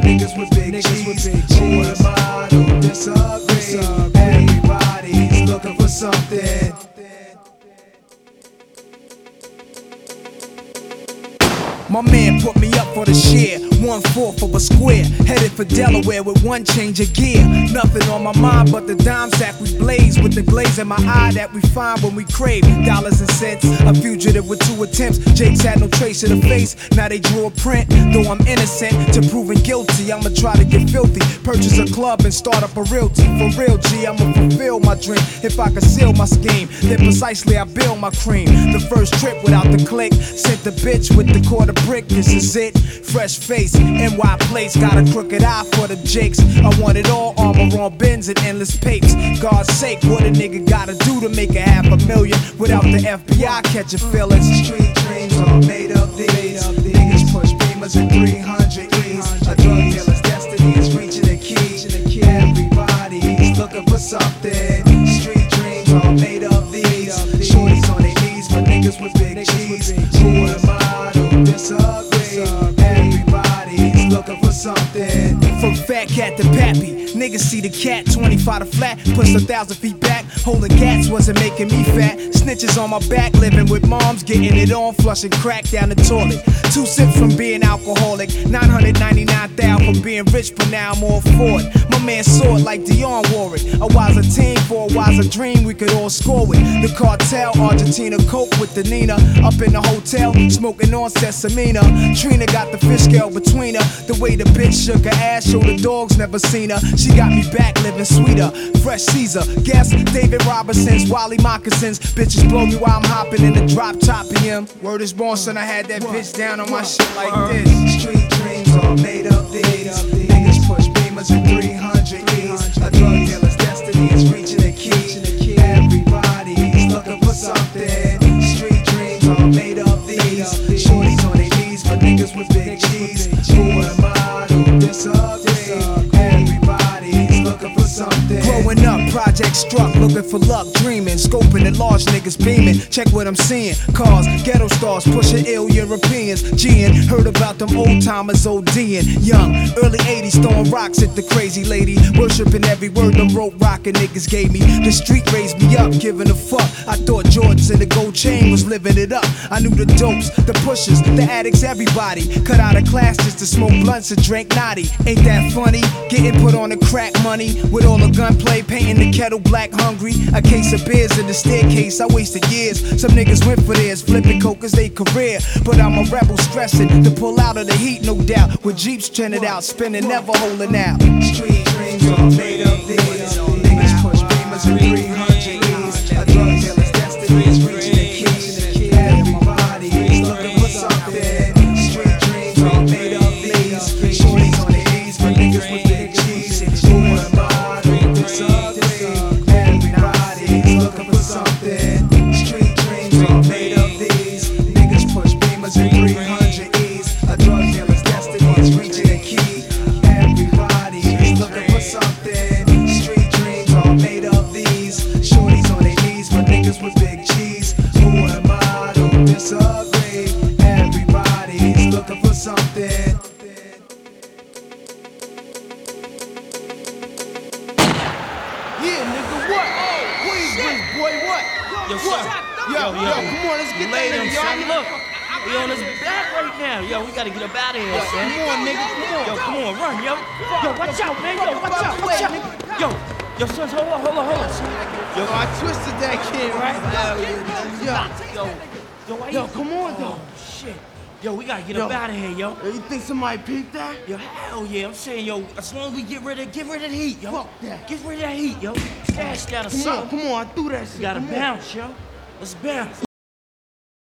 niggas with big cheese. Who am I to disagree? Everybody's looking for something. My man put me up for the share, 1/4 of a square, headed for Delaware with one change of gear. Nothing on my mind but the dime sack we blaze, with the glaze in my eye that we find when we crave dollars and cents. A fugitive with 2 attempts, Jake's had no trace of the face, now they drew a print. Though I'm innocent to proving guilty, I'ma try to get filthy, purchase a club and start up a realty. For real G, I'ma fulfill my dream. If I conceal my scheme, then precisely I build my cream. The first trip without the click, sent the bitch with the quarter brick, this is it. Fresh face, NY place, got a crooked eye for the jakes. I want it all, armor on bins and endless papes. God's sake, what a nigga gotta do to make a $500,000 without the FBI catching feelings? Street dreams are made of these. Niggas push beamers at 300 E's. A drug dealer's destiny is reaching a key. Everybody's looking for something. Street dreams are made of these. Shorties on their knees, but niggas with big cheese. Who am I to disagree? Everybody's looking for something. From fat cat to pappy, niggas see the cat 25 to flat, push 1,000 feet back. Holding cats wasn't making me fat. Snitches on my back, living with moms, getting it on, flushing crack down the toilet. 2 sips from being alcoholic, 999,000 from being rich, but now I'm all for it. My man saw it like Dionne wore it. A wiser team for a wiser dream, we could all score with. The cartel, Argentina, coke with the Nina. Up in the hotel, smoking on Sesamina. Trina got the fish scale between her. The way the bitch shook her ass, showed the dogs never seen her. She got me back living sweeter. Fresh Caesar, guess David Robinson's, Wally moccasins. Bitches blow me while I'm hopping in the drop top PM. Word is born, son, I had that bitch down on my shit like this. Street dreams are made of these. Niggas push beamers at 300 E's. A drug dealer's destiny is reaching a key. Everybody's looking for something. Street dreams are made of these. Shorties on their knees, but niggas with big cheese. Who am I to disagree? Everybody's looking for something. Growing up, project struck, looking for luck, dreaming, scoping at large niggas beaming. Check what I'm seeing, cars, ghetto stars, pushing ill Europeans. G'ing, heard about them old timers ODing. Young, early 80s, throwing rocks at the crazy lady, worshiping every word them rope rockin' niggas gave me. The street raised me up, giving a fuck. I thought Jordans and the gold chain was living it up. I knew the dopes, the pushers, the addicts, everybody. Cut out of class just to smoke blunts and drink naughty. Ain't that funny? Getting put on the crack money with all the gunplay, painting the kettle black hungry. A case of beers in the staircase, I wasted years. Some niggas went for theirs, flipping coke as they career. But I'm a rebel stressing to pull out of the heat, no doubt. With Jeeps trending out, spinning, never holding out. Street dreams are made of these. Niggas push beamers at 300 E's. A drug dealer's destiny is reaching a key. Everybody's looking for something. Street dreams are made of these. Shorties on their knees, but niggas with big cheese. Who am I to disagree? Everybody's looking for something. Street dreams are made of these. Niggas push beamers at 300 E's. A drug dealer's destiny is reaching a key. Everybody's looking for something. Street dreams are made of these. Shorties on their knees, but niggas with big cheese. Who am I to disagree? Everybody's looking for something. Yeah, nigga, what? Queensbridge, boy, what? Yo, What? son. Yo, Yo, come on, let's get Lay that them, nigga, son. y'all. Look, we on his back right now. Yo, we gotta get up out of here, son. Come on, nigga, come on. Yo, come on, run, yo. Yo, watch out, man. Yo, watch out, watch out. Yo, son, hold on, son. Yo, I twisted that kid, right? Yo, come on, though. Shit. Yo, we gotta get up out of here, yo. Yo, you think somebody peeped that? Yo, hell yeah. I'm saying, yo, as long as we get rid of the heat, yo. Fuck that. Get rid of that heat, yo. Dash that or Come on, something. come on, I threw that shit. We gotta Come on. bounce, yo. Let's bounce.